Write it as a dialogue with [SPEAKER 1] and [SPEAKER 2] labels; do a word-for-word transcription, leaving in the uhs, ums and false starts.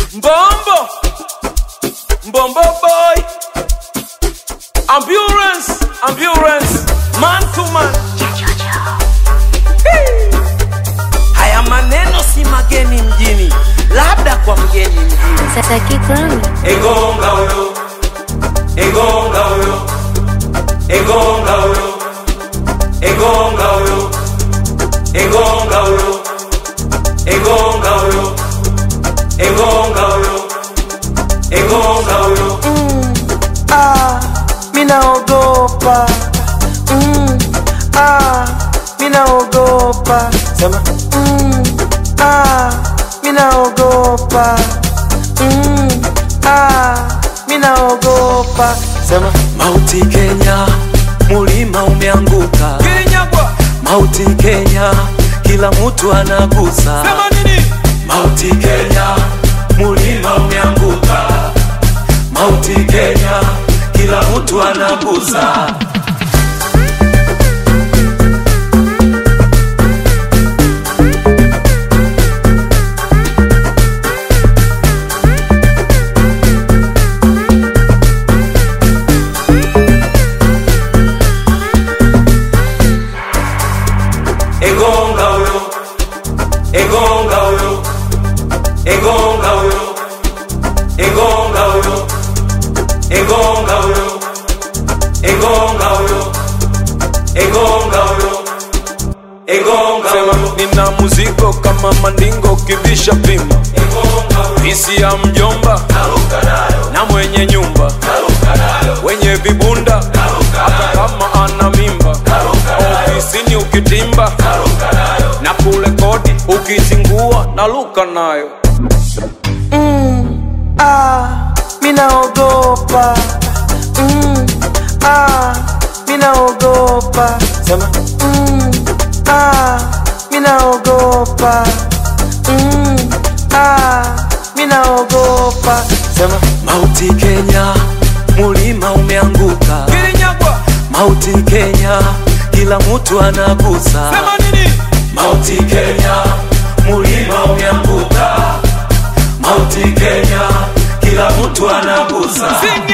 [SPEAKER 1] Mbombo, Mbombo boy. Ambulance, ambulance, man to man. Hey. Haya maneno si mageni mjini, labda kwa mgeni mjini.
[SPEAKER 2] Sasa kikwami
[SPEAKER 1] Egonga huyo, egonga huyo, egonga huyo, egonga huyo, egonga huyo, egonga huyo, egonga huyo, egonga huyo.
[SPEAKER 3] Ah, minaogopa. Mm, ah, minaogopa. Sema. Mm, ah, minaogopa. Mm, ah, minaogopa. Sema. Mauti Kenya, mulima umeanguka.
[SPEAKER 1] Kenya kwa
[SPEAKER 3] Mauti Kenya, kila mtu anagusa.
[SPEAKER 1] sema nini?
[SPEAKER 3] Mauti Kenya, mulima umeanguka. Mauti Kenya, kila mtu anagusa.
[SPEAKER 1] Egonga huyo, egonga huyo, egonga huyo, egonga huyo, egonga huyo, egonga huyo, egonga huyo, egonga huyo. Nina muziko kama mandingo kivisha pima. Visi ya mjomba na mwenye nyumba, wenye vibunda hata kama ana mimba. Ofisini ukitimba na kule kodi ukizingua na luka nayo.
[SPEAKER 3] Mm, ah, minaogopa. Mm, ah, minaogopa. Sema. Mm, ah, minaogopa. Mm, ah, minaogopa. Sema. Mauti Kenya, mulima umeanguka.
[SPEAKER 1] Kenya kwa
[SPEAKER 3] Mauti Kenya, kila mtu anagusa.
[SPEAKER 1] sema nini?
[SPEAKER 3] Mauti Kenya, mulima umeanguka. Mauti Kenya, kila mtu anagusa.
[SPEAKER 1] Sing